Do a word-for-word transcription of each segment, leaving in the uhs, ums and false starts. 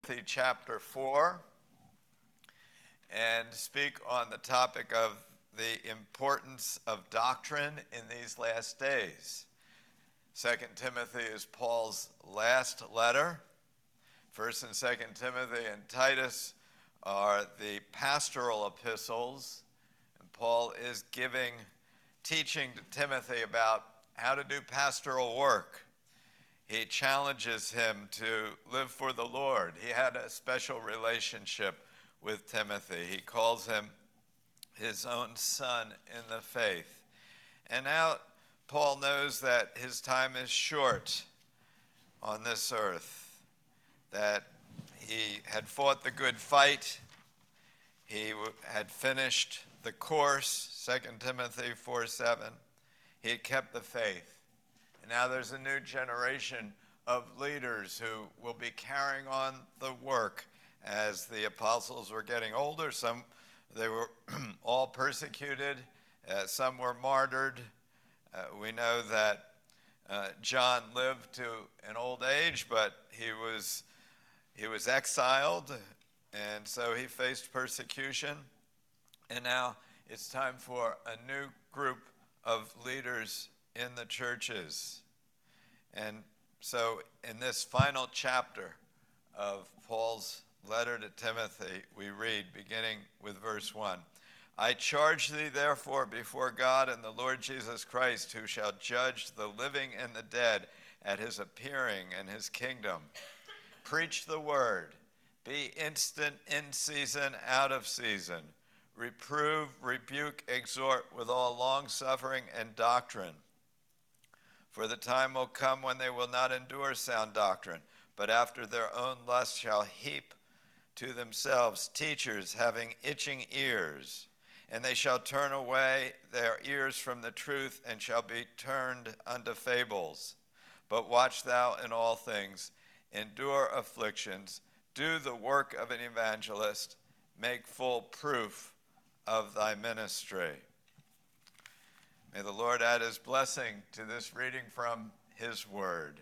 Timothy chapter four and speak on the topic of the importance of doctrine in these last days. Second Timothy is Paul's last letter. First and Second Timothy and Titus are the pastoral epistles, and Paul is giving teaching to Timothy about how to do pastoral work. He challenges him to live for the Lord. He had a special relationship with Timothy. He calls him his own son in the faith. And now Paul knows that his time is short on this earth, that he had fought the good fight. He had finished the course, Second Timothy four seven. He had kept the faith. And now there's a new generation of leaders who will be carrying on the work as the apostles were getting older. Some, they were all persecuted. Uh, some were martyred. Uh, we know that uh, John lived to an old age, but he was he was exiled, and so he faced persecution. And now it's time for a new group of leaders in the churches. And so in this final chapter of Paul's letter to Timothy, we read, beginning with verse one, I charge thee therefore before God and the Lord Jesus Christ, who shall judge the living and the dead at his appearing and his kingdom. Preach the word. Be instant in season, out of season. Reprove, rebuke, exhort with all longsuffering and doctrine. For the time will come when they will not endure sound doctrine, but after their own lust shall heap to themselves teachers having itching ears. And they shall turn away their ears from the truth, and shall be turned unto fables. But watch thou in all things, endure afflictions, do the work of an evangelist, make full proof of thy ministry. May the Lord add his blessing to this reading from his word.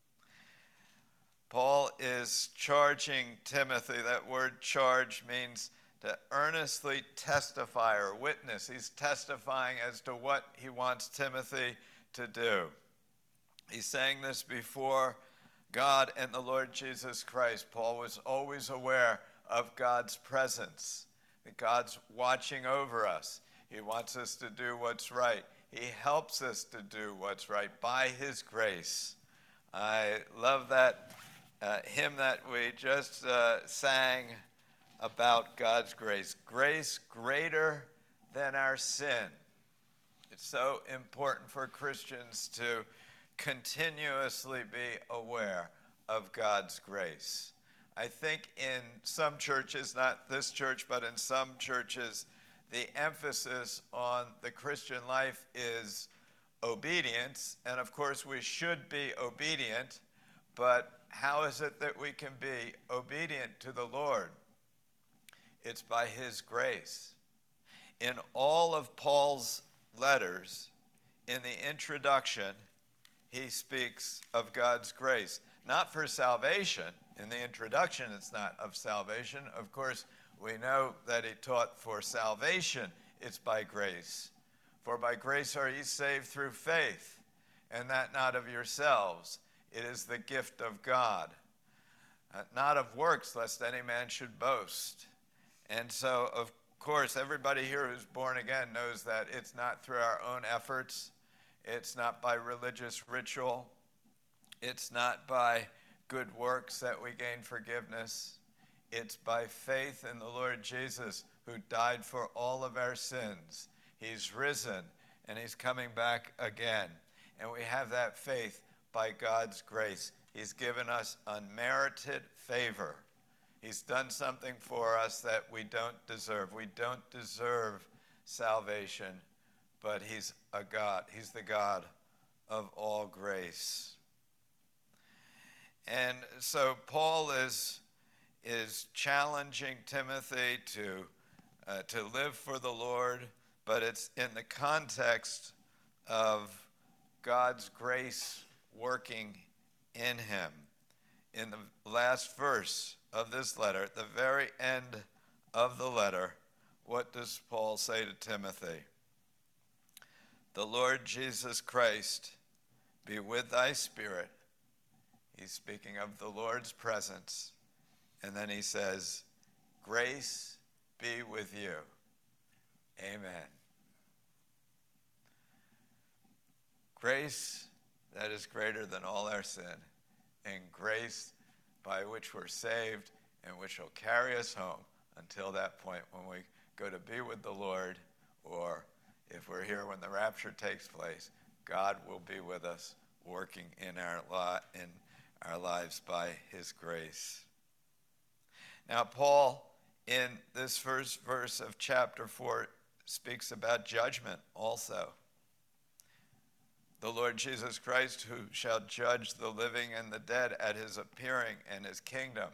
Paul is charging Timothy. That word charge means to earnestly testify or witness. He's testifying as to what he wants Timothy to do. He's saying this before God and the Lord Jesus Christ. Paul was always aware of God's presence, that God's watching over us. He wants us to do what's right. He helps us to do what's right by his grace. I love that uh, hymn that we just uh, sang about God's grace. Grace greater than our sin. It's so important for Christians to continuously be aware of God's grace. I think in some churches, not this church, but in some churches, the emphasis on the Christian life is obedience. And of course, we should be obedient, but how is it that we can be obedient to the Lord? It's by his grace. In all of Paul's letters, in the introduction, he speaks of God's grace. Not for salvation. In the introduction, it's not of salvation. Of course, we know that he taught for salvation, it's by grace. For by grace are ye saved through faith, and that not of yourselves. It is the gift of God, uh, not of works, lest any man should boast. And so, of course, everybody here who's born again knows that it's not through our own efforts. It's not by religious ritual. It's not by good works that we gain forgiveness. It's by faith in the Lord Jesus, who died for all of our sins. He's risen, and he's coming back again. And we have that faith by God's grace. He's given us unmerited favor. He's done something for us that we don't deserve. We don't deserve salvation, but he's a God. He's the God of all grace. And so Paul is, is challenging Timothy to, uh, to live for the Lord, but it's in the context of God's grace working in him. In the last verse of this letter, at the very end of the letter, what does Paul say to Timothy? The Lord Jesus Christ be with thy spirit. He's speaking of the Lord's presence. And then he says, grace be with you. Amen. Grace that is greater than all our sin, and grace by which we're saved and which will carry us home until that point when we go to be with the Lord, or if we're here when the rapture takes place, God will be with us, working in our li- in our lives by his grace. Now, Paul, in this first verse of chapter four, speaks about judgment also. The Lord Jesus Christ, who shall judge the living and the dead at his appearing and his kingdom.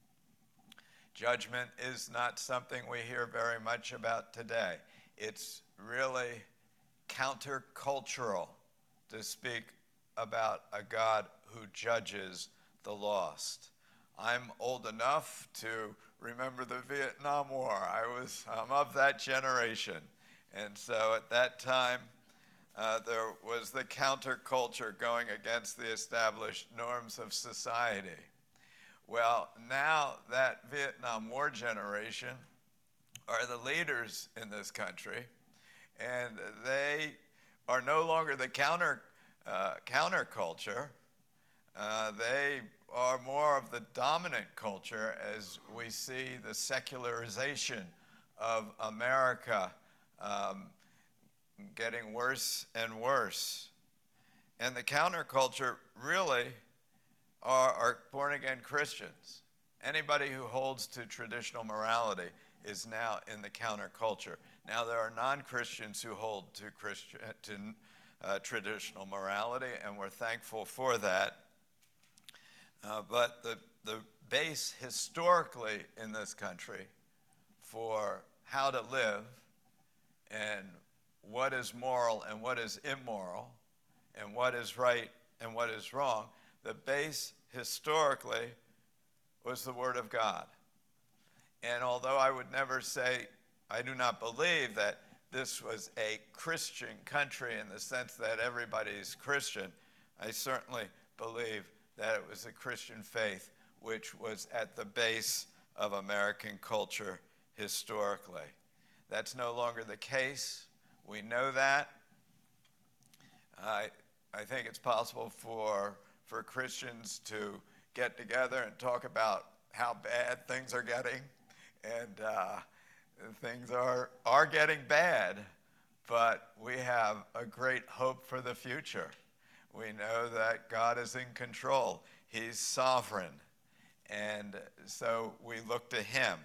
Judgment is not something we hear very much about today. It's really countercultural to speak about a God who judges the lost. I'm old enough to remember the Vietnam War. I was I'm of that generation. And so at that time, uh, there was the counterculture going against the established norms of society. Well, now that Vietnam War generation are the leaders in this country, and they are no longer the counter uh, counterculture. Uh, they are more of the dominant culture as we see the secularization of America um, getting worse and worse. And the counterculture really are, are born-again Christians. Anybody who holds to traditional morality is now in the counterculture. Now there are non-Christians who hold to, Christian, to uh, traditional morality, and we're thankful for that. Uh, but the, the base historically in this country for how to live and what is moral and what is immoral and what is right and what is wrong, the base historically was the Word of God. And although I would never say, I do not believe that this was a Christian country in the sense that everybody's Christian, I certainly believe that it was a Christian faith which was at the base of American culture historically. That's no longer the case. We know that. I, I think it's possible for, for Christians to get together and talk about how bad things are getting. And uh, things are, are getting bad, but we have a great hope for the future. We know that God is in control. He's sovereign. And so we look to him.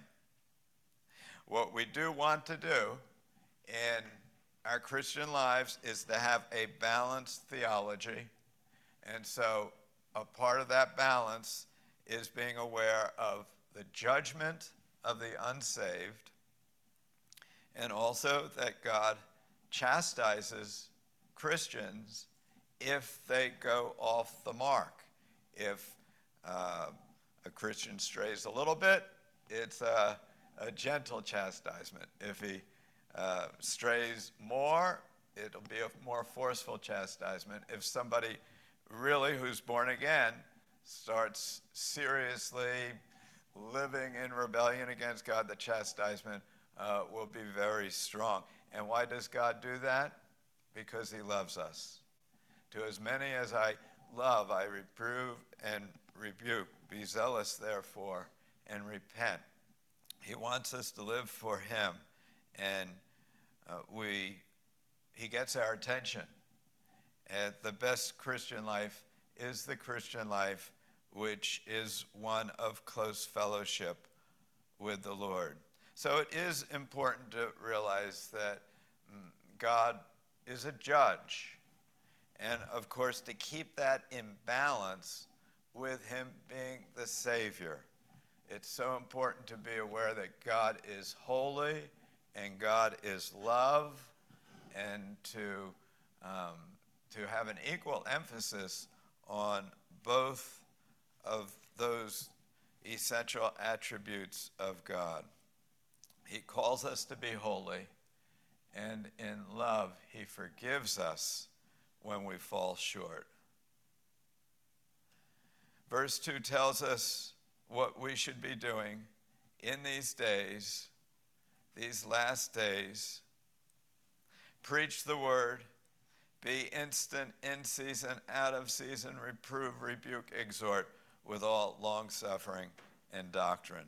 What we do want to do in our Christian lives is to have a balanced theology. And so a part of that balance is being aware of the judgment of the unsaved, and also that God chastises Christians if they go off the mark. If uh, a Christian strays a little bit, it's a, a gentle chastisement. If he uh, strays more, it'll be a more forceful chastisement. If somebody really who's born again starts seriously living in rebellion against God, the chastisement uh, will be very strong. And why does God do that? Because he loves us. To as many as I love, I reprove and rebuke. Be zealous, therefore, and repent. He wants us to live for him, and uh, we he gets our attention. And the best Christian life is the Christian life which is one of close fellowship with the Lord. So it is important to realize that God is a judge. And of course, to keep that in balance with him being the Savior. It's so important to be aware that God is holy and God is love, and to, um, to have an equal emphasis on both of those essential attributes of God. He calls us to be holy, and in love, he forgives us when we fall short. Verse two tells us what we should be doing in these days, these last days. Preach the word, be instant, in season, out of season, reprove, rebuke, exhort with all long-suffering and doctrine.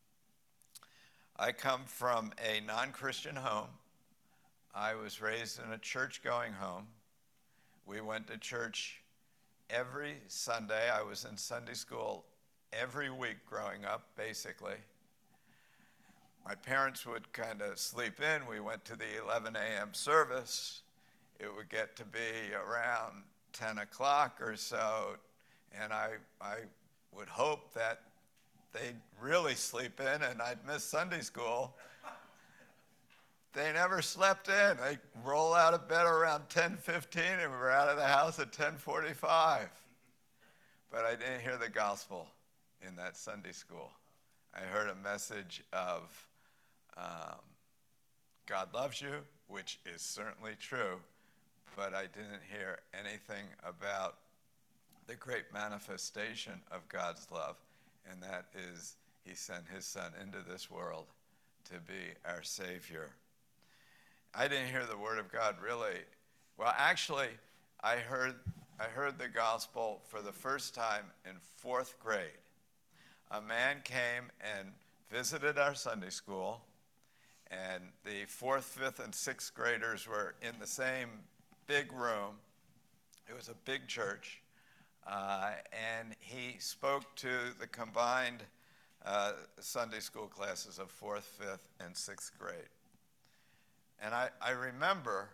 I come from a non-Christian home. I was raised in a church-going home. We went to church every Sunday. I was in Sunday school every week growing up, basically. My parents would kind of sleep in. We went to the eleven a.m. service. It would get to be around ten o'clock or so, and I, I would hope that they'd really sleep in and I'd miss Sunday school. They never slept in. They'd roll out of bed around ten fifteen and we were out of the house at ten forty-five. But I didn't hear the gospel in that Sunday school. I heard a message of um, God loves you, which is certainly true, but I didn't hear anything about the great manifestation of God's love, and that is he sent his son into this world to be our Savior. I didn't hear the word of God really. Well, actually, I heard I heard the gospel for the first time in fourth grade. A man came and visited our Sunday school, and the fourth, fifth, and sixth graders were in the same big room. It was a big church, uh, and he spoke to the combined uh, Sunday school classes of fourth, fifth, and sixth grade. And I, I remember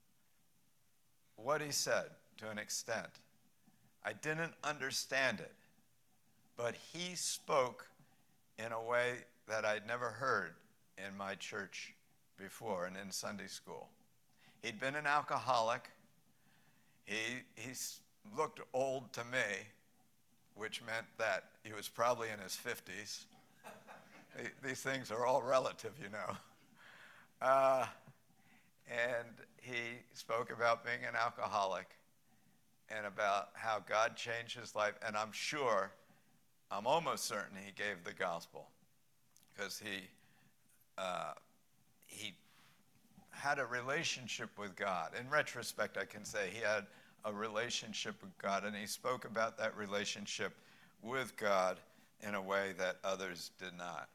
what he said to an extent. I didn't understand it, but he spoke in a way that I'd never heard in my church before and in Sunday school. He'd been an alcoholic. He, he looked old to me, which meant that he was probably in his fifties. These things are all relative, you know. Uh, and he spoke about being an alcoholic and about how God changed his life. And I'm sure, I'm almost certain he gave the gospel because he, uh, he had a relationship with God. In retrospect, I can say he had a relationship with God, and he spoke about that relationship with God in a way that others did not.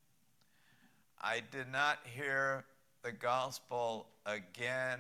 I did not hear the gospel again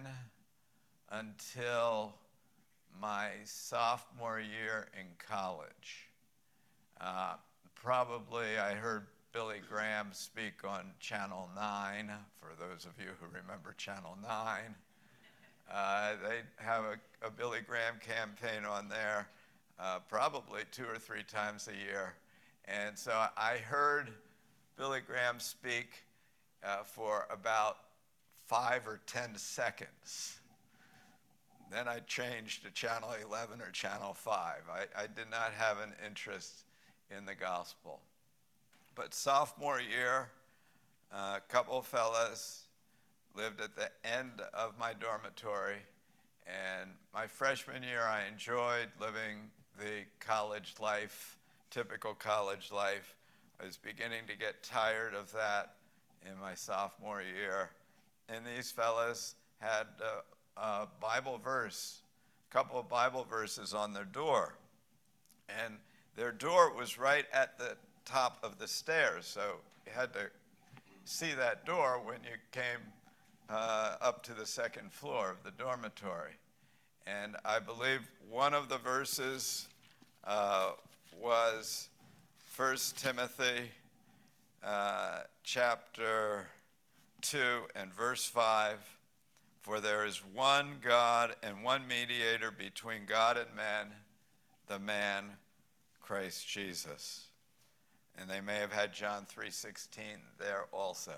until my sophomore year in college. Uh, probably I heard Billy Graham speak on Channel nine, for those of you who remember Channel nine. Uh, they have a, a Billy Graham campaign on there uh, probably two or three times a year. And so I heard Billy Graham speak uh, for about five or ten seconds. Then I changed to Channel eleven or Channel five. I, I did not have an interest in the gospel. But sophomore year, a couple of fellas lived at the end of my dormitory, and my freshman year I enjoyed living the college life, typical college life. I was beginning to get tired of that in my sophomore year, and these fellas had a, a Bible verse, a couple of Bible verses on their door, and their door was right at the top of the stairs, so you had to see that door when you came uh, up to the second floor of the dormitory. And I believe one of the verses uh, was First Timothy uh, chapter two and verse five. For there is one God and one mediator between God and men, the man Christ Jesus. And they may have had John three sixteen there also.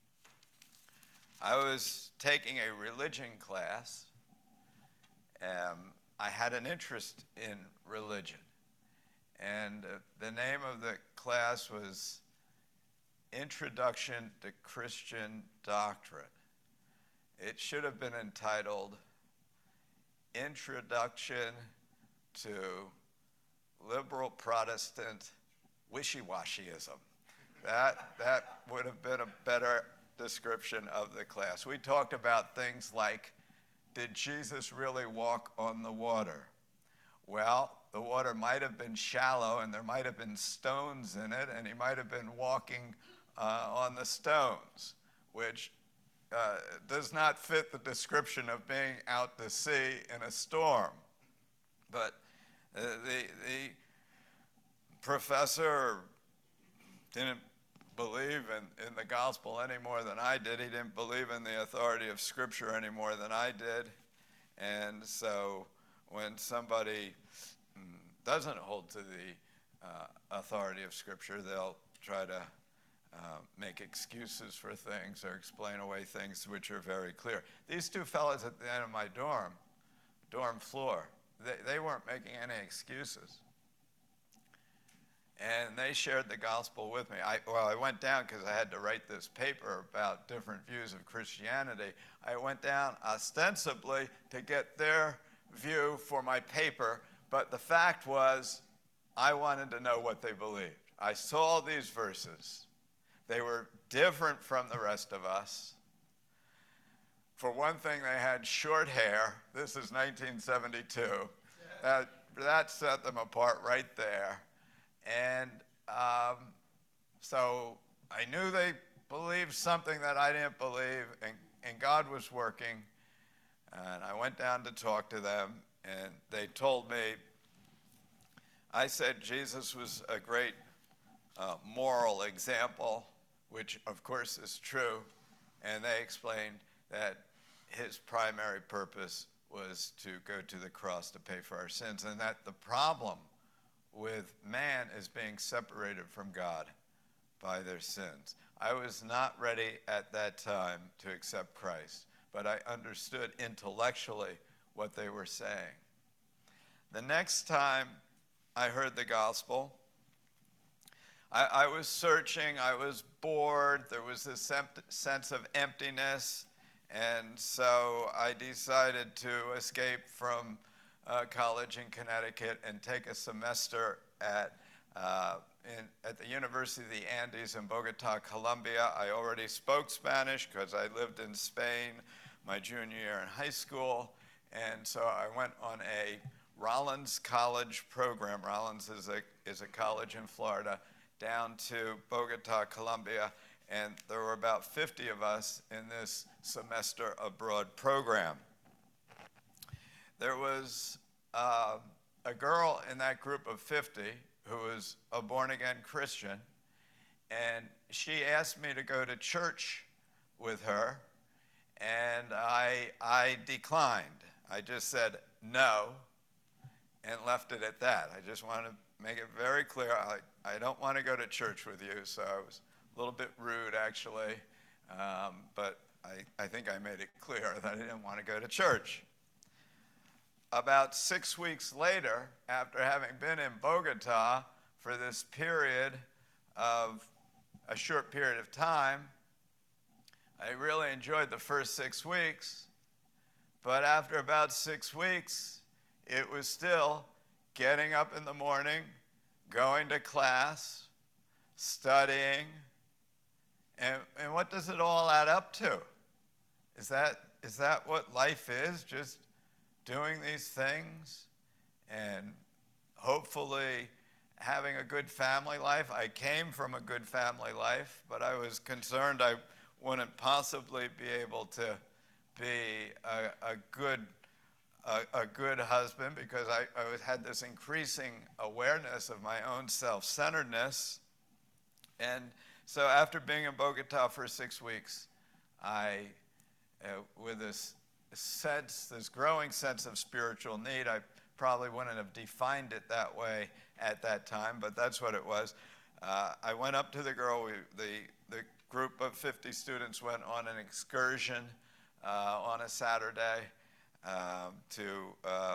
I was taking a religion class. Um, I had an interest in religion. And uh, the name of the class was Introduction to Christian Doctrine. It should have been entitled Introduction to Liberal Protestant Wishy-washyism. That, that would have been a better description of the class. We talked about things like, did Jesus really walk on the water? Well, the water might have been shallow and there might have been stones in it, and he might have been walking uh, on the stones, which uh, does not fit the description of being out to sea in a storm. But uh, the, the professor didn't believe in, in the gospel any more than I did. He didn't believe in the authority of Scripture any more than I did. And so when somebody doesn't hold to the uh, authority of Scripture, they'll try to uh, make excuses for things or explain away things which are very clear. These two fellows at the end of my dorm, dorm floor, they, they weren't making any excuses. And they shared the gospel with me. I, well, I went down because I had to write this paper about different views of Christianity. I went down ostensibly to get their view for my paper, but the fact was I wanted to know what they believed. I saw these verses. They were different from the rest of us. For one thing, they had short hair. This is nineteen seventy-two. That, that set them apart right there. And um, so I knew they believed something that I didn't believe, and, and God was working. And I went down to talk to them, and they told me, I said Jesus was a great uh, moral example, which of course is true. And they explained that his primary purpose was to go to the cross to pay for our sins, and that the problem with man is being separated from God by their sins. I was not ready at that time to accept Christ, but I understood intellectually what they were saying. The next time I heard the gospel, I, I was searching, I was bored, there was this empt- sense of emptiness, and so I decided to escape from Uh, college in Connecticut and take a semester at uh, in, at the University of the Andes in Bogota, Colombia. I already spoke Spanish because I lived in Spain my junior year in high school, and so I went on a Rollins College program. Rollins is a is a college in Florida, down to Bogota, Colombia, and there were about fifty of us in this semester abroad program. There was uh, a girl in that group of fifty who was a born-again Christian, and she asked me to go to church with her, and I, I declined. I just said no and left it at that. I just want to make it very clear, I, I don't want to go to church with you, so I was a little bit rude, actually, um, but I, I think I made it clear that I didn't want to go to church. About six weeks later, after having been in Bogota for this period of a short period of time, I really enjoyed the first six weeks, but after about six weeks, it was still getting up in the morning, going to class, studying, and, and what does it all add up to? Is that, is that what life is, just doing these things and hopefully having a good family life? I came from a good family life, but I was concerned I wouldn't possibly be able to be a, a good a, a good husband because I, I had this increasing awareness of my own self-centeredness. And so after being in Bogota for six weeks, I, uh, with this sense, this growing sense of spiritual need. I probably wouldn't have defined it that way at that time, but that's what it was. Uh, I went up to the girl. We, the, the group of fifty students went on an excursion uh, on a Saturday um, to um,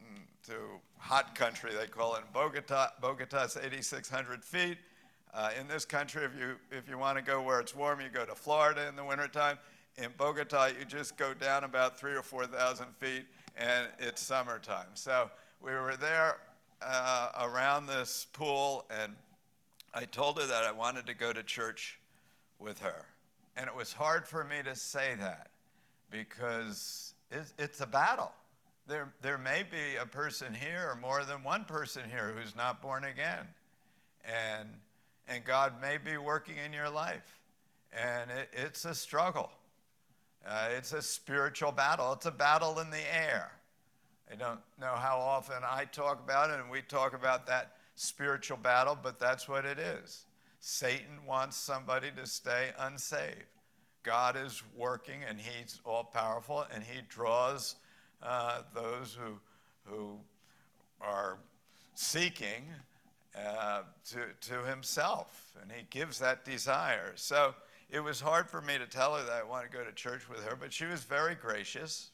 to hot country, they call it in Bogota. Bogota's eighty-six hundred feet. Uh, in this country, if you if you want to go where it's warm, you go to Florida in the wintertime. In Bogota, you just go down about three or four thousand feet, and it's summertime. So we were there uh, around this pool, and I told her that I wanted to go to church with her. And it was hard for me to say that because it's, it's a battle. There, there may be a person here or more than one person here who's not born again. And, and God may be working in your life. And it, it's a struggle. Uh, it's a spiritual battle. It's a battle in the air. I don't know how often I talk about it, and we talk about that spiritual battle, but that's what it is. Satan wants somebody to stay unsaved. God is working, and he's all-powerful, and he draws uh, those who, who are seeking uh, to, to himself, and he gives that desire. So it was hard for me to tell her that I want to go to church with her, but she was very gracious.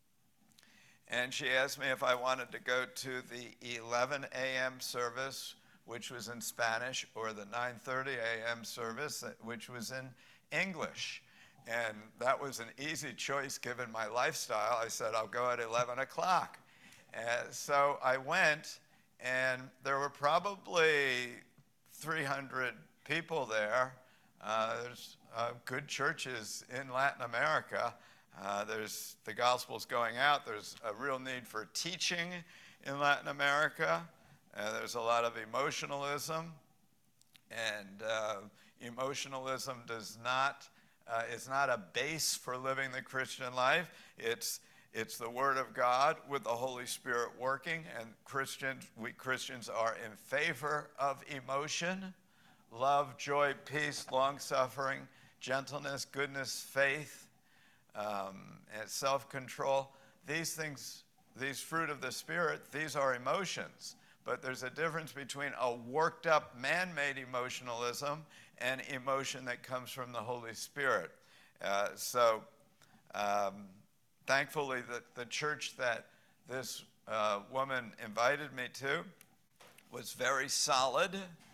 And she asked me if I wanted to go to the eleven a.m. service, which was in Spanish, or the nine thirty a.m. service, which was in English. And that was an easy choice given my lifestyle. I said, I'll go at eleven o'clock. And so I went, and there were probably three hundred people there. Uh, there's uh, good churches in Latin America. Uh, there's the gospel's going out. There's a real need for teaching in Latin America. Uh, there's a lot of emotionalism, and uh, emotionalism does not uh, is not a base for living the Christian life. It's it's the Word of God with the Holy Spirit working, and Christians we Christians are in favor of emotion, love, joy, peace, long-suffering, gentleness, goodness, faith. Um, and self-control. These things, these fruit of the Spirit, these are emotions. But there's a difference between a worked up man-made emotionalism and emotion that comes from the Holy Spirit. Uh, so um, thankfully the, the church that this uh, woman invited me to was very solid.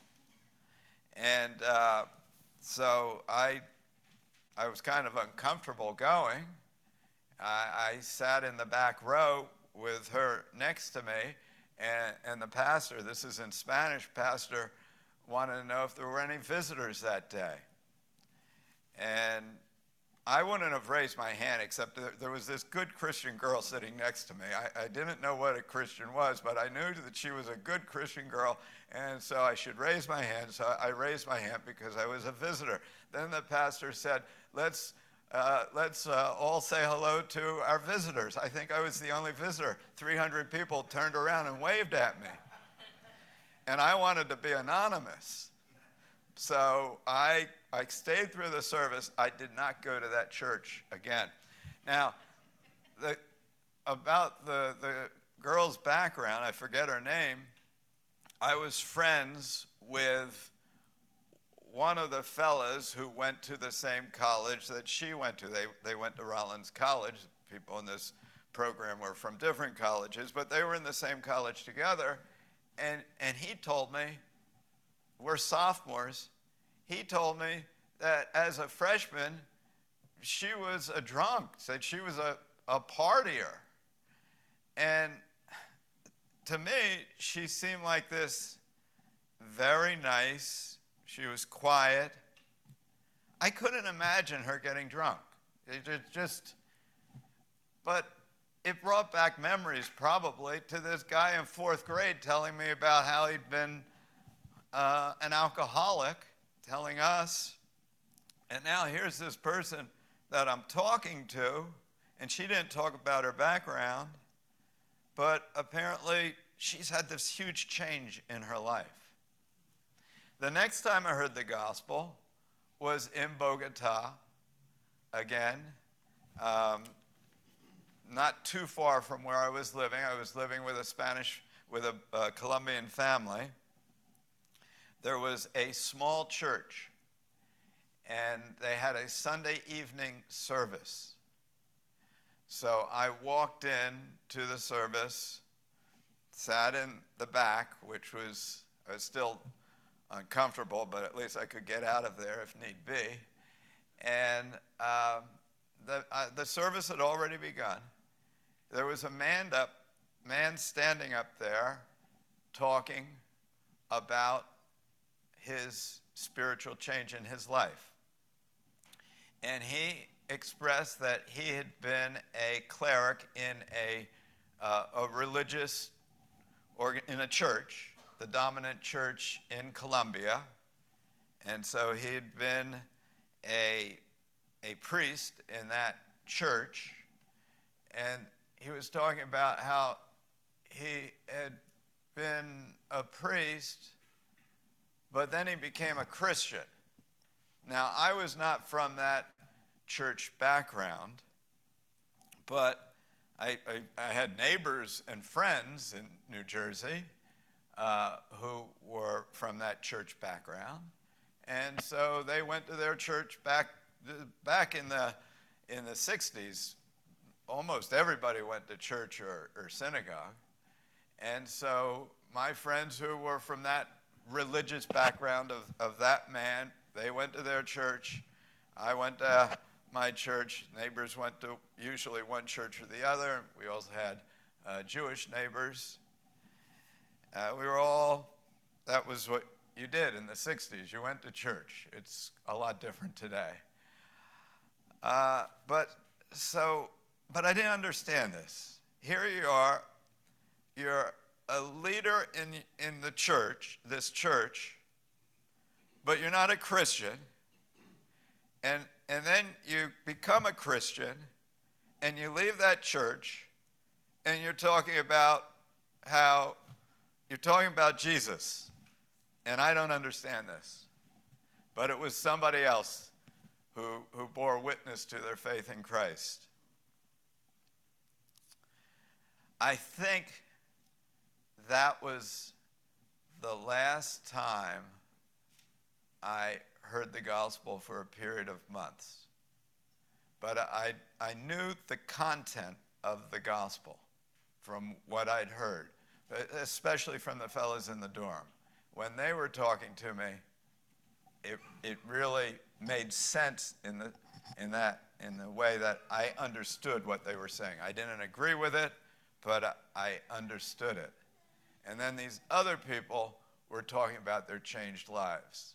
And uh, so I I was kind of uncomfortable going. I, I sat in the back row with her next to me, and, and the pastor, this is in Spanish, pastor wanted to know if there were any visitors that day. And I wouldn't have raised my hand, except there, there was this good Christian girl sitting next to me. I, I didn't know what a Christian was, but I knew that she was a good Christian girl, and so I should raise my hand. So I raised my hand because I was a visitor. Then the pastor said, let's uh, let's uh, all say hello to our visitors. I think I was the only visitor. three hundred people turned around and waved at me. And I wanted to be anonymous. So I, I stayed through the service. I did not go to that church again. Now, the, about the, the girl's background, I forget her name, I was friends with one of the fellas who went to the same college that she went to. They, they went to Rollins College. People in this program were from different colleges, but they were in the same college together. And, and he told me, we're sophomores, he told me that as a freshman, she was a drunk, said she was a, a partier. And to me, she seemed like this very nice. She was quiet. I couldn't imagine her getting drunk. It just, but it brought back memories probably to this guy in fourth grade telling me about how he'd been uh, an alcoholic, telling us. And now here's this person that I'm talking to, and she didn't talk about her background, but apparently she's had this huge change in her life. The next time I heard the gospel was in Bogota, again, um, not too far from where I was living. I was living with a Spanish, with a uh, Colombian family. There was a small church, and they had a Sunday evening service. So I walked in to the service sat in the back, which was, I was still uncomfortable, but at least I could get out of there if need be. And um, the, uh, the service had already begun. There was a man up, man standing up there talking about his spiritual change in his life. And he expressed that he had been a cleric in a, uh, a religious, or in a church, the dominant church in Colombia. And so he had been a, a priest in that church. And he was talking about how he had been a priest, but then he became a Christian. Now, I was not from that church background, but I, I, I had neighbors and friends in New Jersey uh, who were from that church background. And so they went to their church back back in the in the sixties. Almost everybody went to church or, or synagogue. And so my friends who were from that religious background of, of that man, they went to their church. I went to my church. Neighbors went to usually one church or the other. We also had uh, Jewish neighbors. Uh, we were all, that was what you did in the sixties. You went to church. It's a lot different today. Uh, but so, but I didn't understand this. Here you are, you're a leader in, in the church, this church, but you're not a Christian. And, and then you become a Christian, and you leave that church, and you're talking about how, you're talking about Jesus. And I don't understand this. But it was somebody else who, who bore witness to their faith in Christ. I think that was the last time I heard the gospel for a period of months. But I, I knew the content of the gospel from what I'd heard, especially from the fellows in the dorm. When they were talking to me, it, it really made sense in, the, in, that, in the way that I understood what they were saying. I didn't agree with it, but I understood it. And then these other people were talking about their changed lives.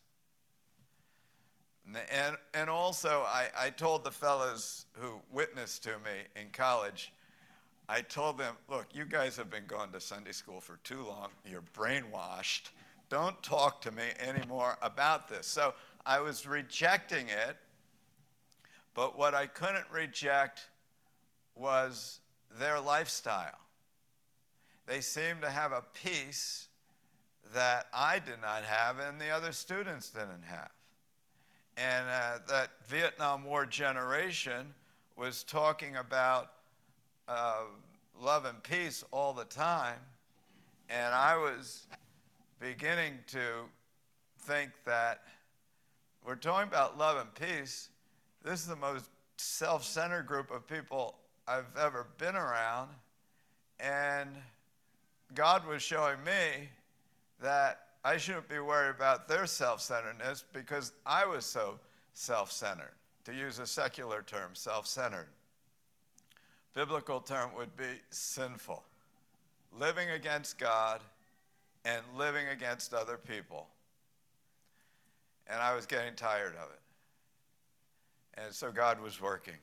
And, and also, I, I told the fellows who witnessed to me in college, I told them, look, you guys have been going to Sunday school for too long. You're brainwashed. Don't talk to me anymore about this. So I was rejecting it, but what I couldn't reject was their lifestyle. They seemed to have a peace that I did not have and the other students didn't have. And uh, that Vietnam War generation was talking about uh, love and peace all the time, and I was beginning to think that we're talking about love and peace. This is the most self-centered group of people I've ever been around, and God was showing me that I shouldn't be worried about their self-centeredness because I was so self-centered. To use a secular term, self-centered. Biblical term would be sinful. Living against God and living against other people. And I was getting tired of it. And so God was working.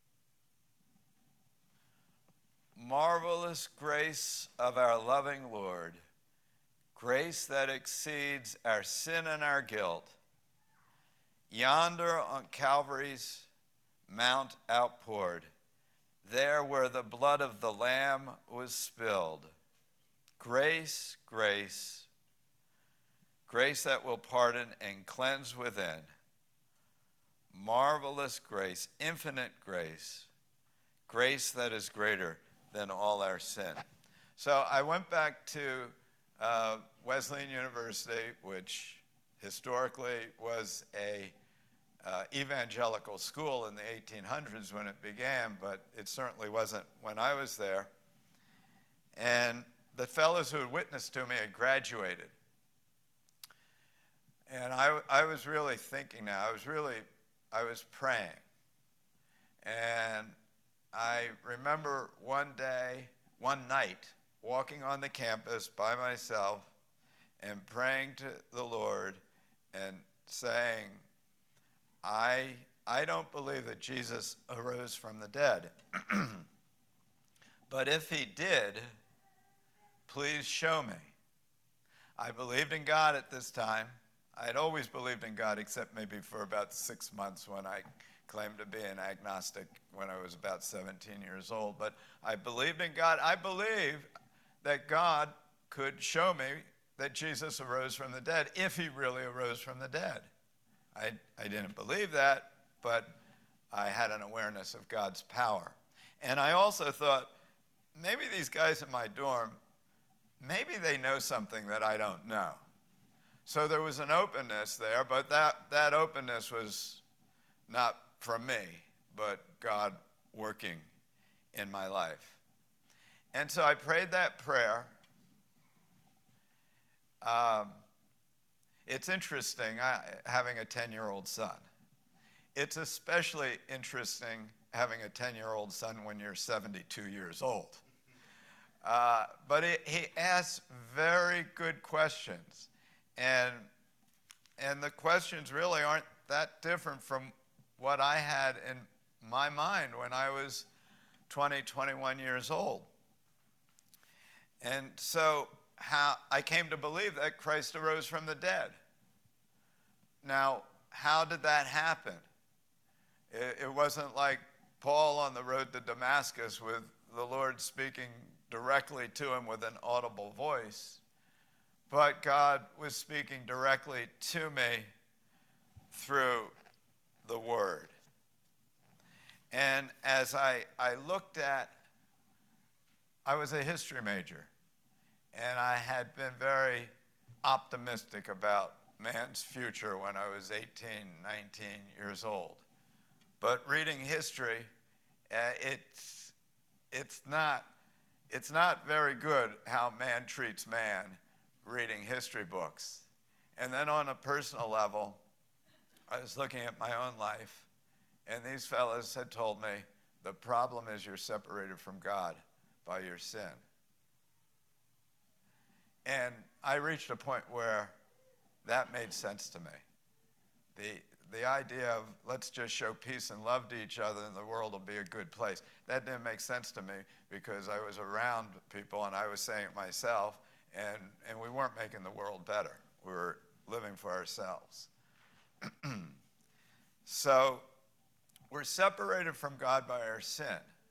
Marvelous grace of our loving Lord, grace that exceeds our sin and our guilt, yonder on Calvary's mount outpoured, there where the blood of the Lamb was spilled. Grace, grace, grace that will pardon and cleanse within. Marvelous grace, infinite grace, grace that is greater than all our sin. So I went back to uh, Wesleyan University, which historically was a uh, evangelical school in the eighteen hundreds when it began, but it certainly wasn't when I was there. And the fellows who had witnessed to me had graduated. And I, I was really thinking now, I was really, I was praying. And I remember one day, one night, walking on the campus by myself and praying to the Lord and saying, I, I don't believe that Jesus arose from the dead. But if he did, please show me. I believed in God at this time. I had always believed in God, except maybe for about six months when I claimed to be an agnostic when I was about seventeen years old. But I believed in God. I believed that God could show me that Jesus arose from the dead, if he really arose from the dead. I, I didn't believe that, but I had an awareness of God's power. And I also thought, maybe these guys in my dorm, maybe they know something that I don't know. So there was an openness there, but that, that openness was not from me, but God working in my life. And so I prayed that prayer. Um, it's interesting I, having a ten-year-old son. It's especially interesting having a ten-year-old son when you're seventy-two years old. Uh, but it, he asks very good questions. And, and the questions really aren't that different from what I had in my mind when I was twenty, twenty-one years old. And so how I came to believe that Christ arose from the dead. Now, how did that happen? It, it wasn't like Paul on the road to Damascus with the Lord speaking directly to him with an audible voice, but God was speaking directly to me through the Word. And as I, I looked at, I was a history major, and I had been very optimistic about man's future when I was eighteen, nineteen years old. But reading history, uh, it's, it's, not, it's not very good how man treats man reading history books. And then on a personal level, I was looking at my own life, and these fellows had told me, the problem is you're separated from God by your sin. And I reached a point where that made sense to me. The, the idea of let's just show peace and love to each other and the world will be a good place, that didn't make sense to me because I was around people and I was saying it myself, and, and we weren't making the world better. We were living for ourselves. So we're separated from God by our sin.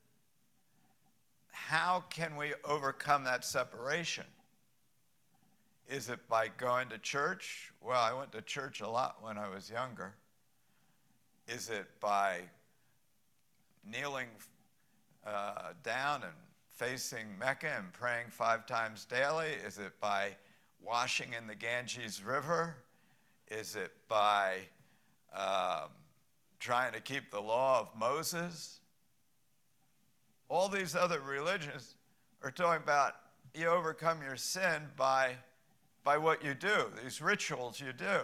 How can we overcome that separation? Is it by going to church? Well, I went to church a lot when I was younger. Is it by kneeling uh, down and facing Mecca and praying five times daily? Is it by washing in the Ganges River? Is it by um, trying to keep the law of Moses? All these other religions are talking about you overcome your sin by, by what you do, these rituals you do.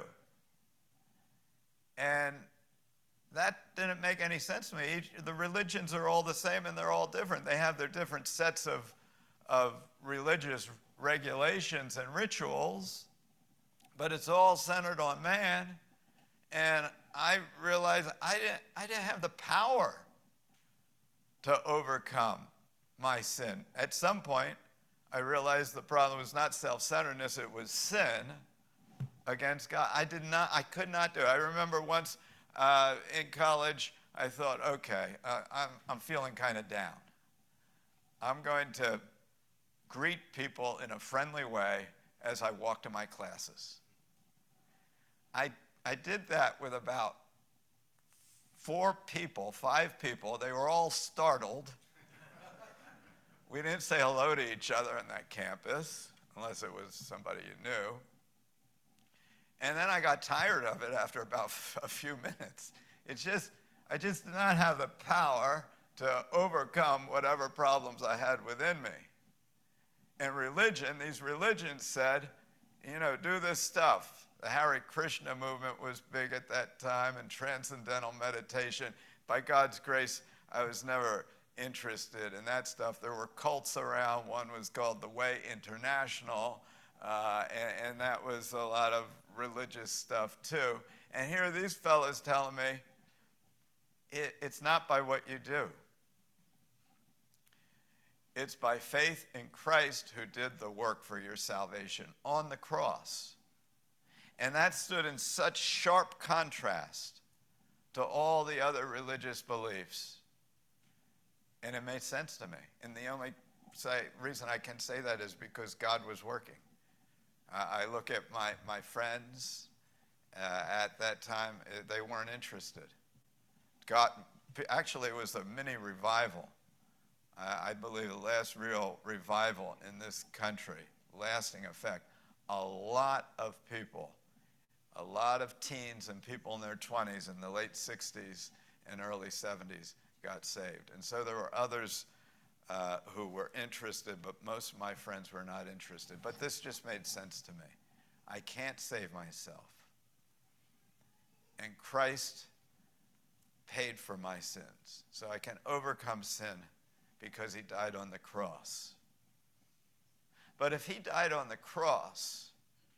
And that didn't make any sense to me. Each, the religions are all the same and they're all different. They have their different sets of, of religious regulations and rituals, but it's all centered on man. And I realized I didn't, I didn't have the power to overcome my sin. At some point, I realized the problem was not self-centeredness, it was sin against God. I did not, I could not do it. I remember once uh, in college, I thought, okay, uh, I'm, I'm feeling kind of down. I'm going to greet people in a friendly way as I walk to my classes. I, I did that with about four people, five people. They were all startled. We didn't say hello to each other on that campus, unless it was somebody you knew. And then I got tired of it after about a few minutes. It's just, I just did not have the power to overcome whatever problems I had within me. And religion, these religions said, you know, do this stuff. The Hare Krishna movement was big at that time, and transcendental meditation. By God's grace, I was never interested in that stuff. There were cults around. One was called the Way International, uh, and, and that was a lot of religious stuff too. And here are these fellows telling me, it, it's not by what you do. It's by faith in Christ who did the work for your salvation on the cross. And that stood in such sharp contrast to all the other religious beliefs. And it made sense to me. And the only say, reason I can say that is because God was working. Uh, I look at my, my friends uh, at that time, they weren't interested. God, actually, it was a mini revival. Uh, I believe the last real revival in this country, lasting effect. A lot of people, a lot of teens and people in their twenties in the late sixties and early seventies got saved. And so there were others uh, who were interested, but most of my friends were not interested. But this just made sense to me. I can't save myself. And Christ paid for my sins. So I can overcome sin because he died on the cross. But if he died on the cross,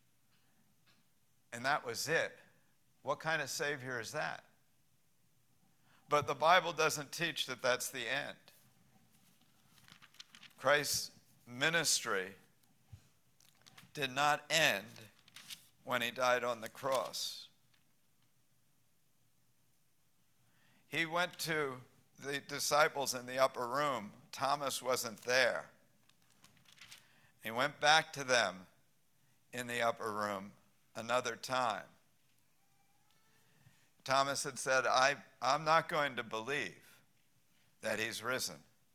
and that was it, what kind of Savior is that? But the Bible doesn't teach that that's the end. Christ's ministry did not end when he died on the cross. He went to the disciples in the upper room. Thomas wasn't there. He went back to them in the upper room another time. Thomas had said, I, I'm not going to believe that he's risen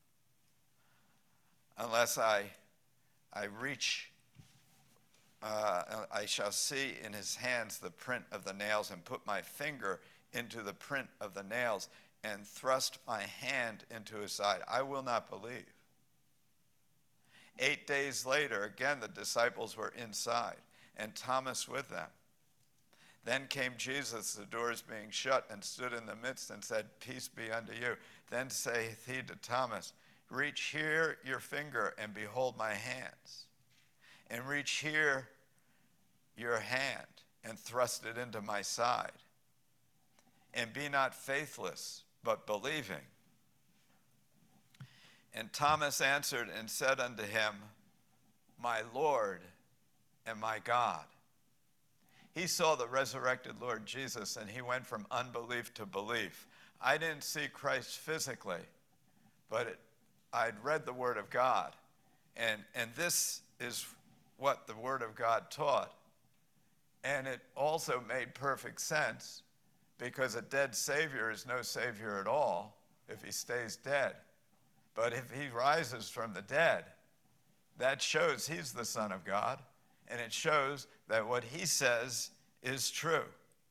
unless I, I reach, uh, I shall see in his hands the print of the nails and put my finger into the print of the nails and thrust my hand into his side. I will not believe. Eight days later, again, the disciples were inside, and Thomas with them. Then came Jesus, the doors being shut, and stood in the midst and said, Peace be unto you. Then saith he to Thomas, Reach here your finger, and behold my hands. And reach here your hand, and thrust it into my side. And be not faithless, but believing. And Thomas answered and said unto him, My Lord and my God. He saw the resurrected Lord Jesus, and he went from unbelief to belief. I didn't see Christ physically, but it, I'd read the Word of God. And, and this is what the Word of God taught. And it also made perfect sense, because a dead Savior is no Savior at all if he stays dead. But if he rises from the dead, that shows he's the Son of God, and it shows that what he says is true.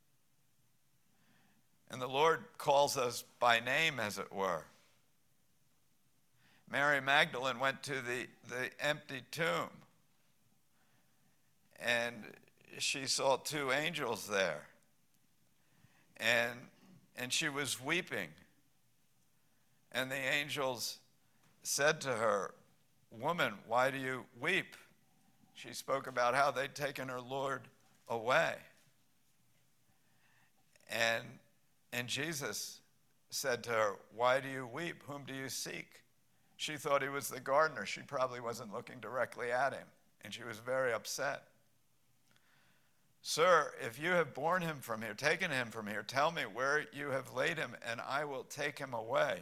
And the Lord calls us by name, as it were. Mary Magdalene went to the, the empty tomb, and she saw two angels there. And, and she was weeping. And the angels said to her, Woman, why do you weep? She spoke about how they'd taken her Lord away. And, and Jesus said to her, Why do you weep? Whom do you seek? She thought he was the gardener. She probably wasn't looking directly at him, and she was very upset. Sir, if you have borne him from here, taken him from here, tell me where you have laid him, and I will take him away.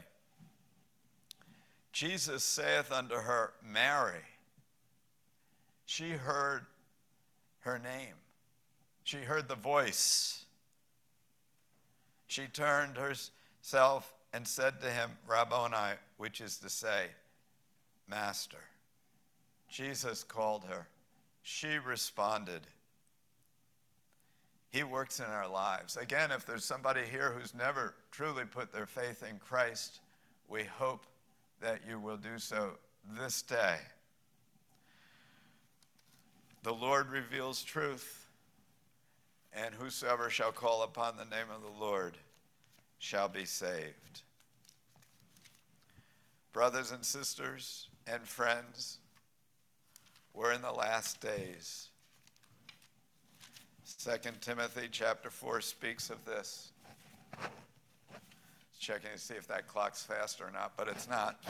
Jesus saith unto her, Mary. She heard her name. She heard the voice. She turned herself and said to him, Rabboni, which is to say, Master. Jesus called her. She responded. He works in our lives. Again, if there's somebody here who's never truly put their faith in Christ, we hope that you will do so this day. The Lord reveals truth, and whosoever shall call upon the name of the Lord shall be saved. Brothers and sisters and friends, we're in the last days. Second Timothy chapter four speaks of this. Checking to see if that clock's fast or not, but it's not.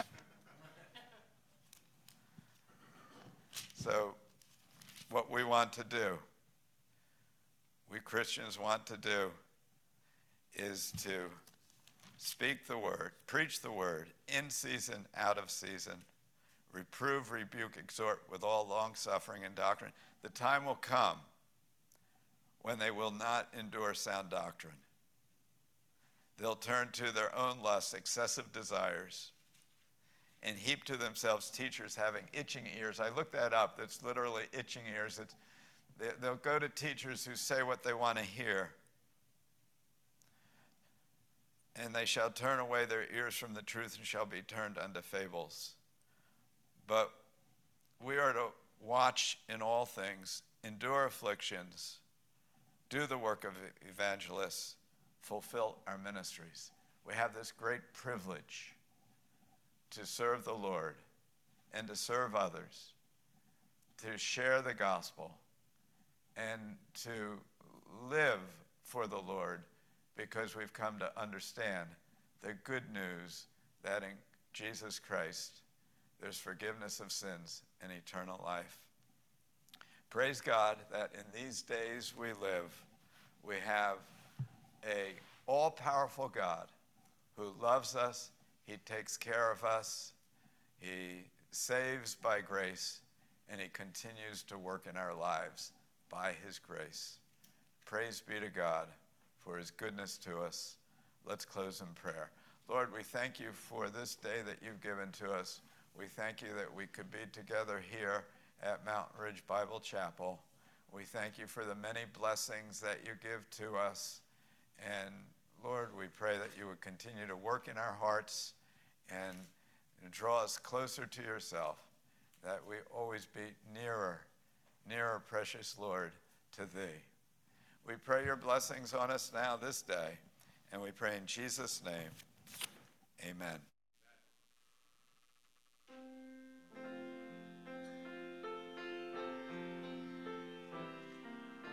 So what we want to do, we Christians want to do, is to speak the word, preach the word, in season, out of season, reprove, rebuke, exhort with all long-suffering and doctrine. The time will come when they will not endure sound doctrine. They'll turn to their own lusts, excessive desires, and heap to themselves teachers having itching ears. I looked that up. That's literally itching ears. It's, they, they'll go to teachers who say what they want to hear. And they shall turn away their ears from the truth and shall be turned unto fables. But we are to watch in all things, endure afflictions, do the work of evangelists, fulfill our ministries. We have this great privilege to serve the Lord and to serve others, to share the gospel, and to live for the Lord, because we've come to understand the good news that in Jesus Christ there's forgiveness of sins and eternal life. Praise God that in these days we live, we have a all-powerful God who loves us, he takes care of us, he saves by grace, and he continues to work in our lives by his grace. Praise be to God for his goodness to us. Let's close in prayer. Lord, we thank you for this day that you've given to us. We thank you that we could be together here at Mountain Ridge Bible Chapel. We thank you for the many blessings that you give to us. And Lord, we pray that you would continue to work in our hearts and draw us closer to yourself, that we always be nearer, nearer, precious Lord, to thee. We pray your blessings on us now this day, and we pray in Jesus' name, amen.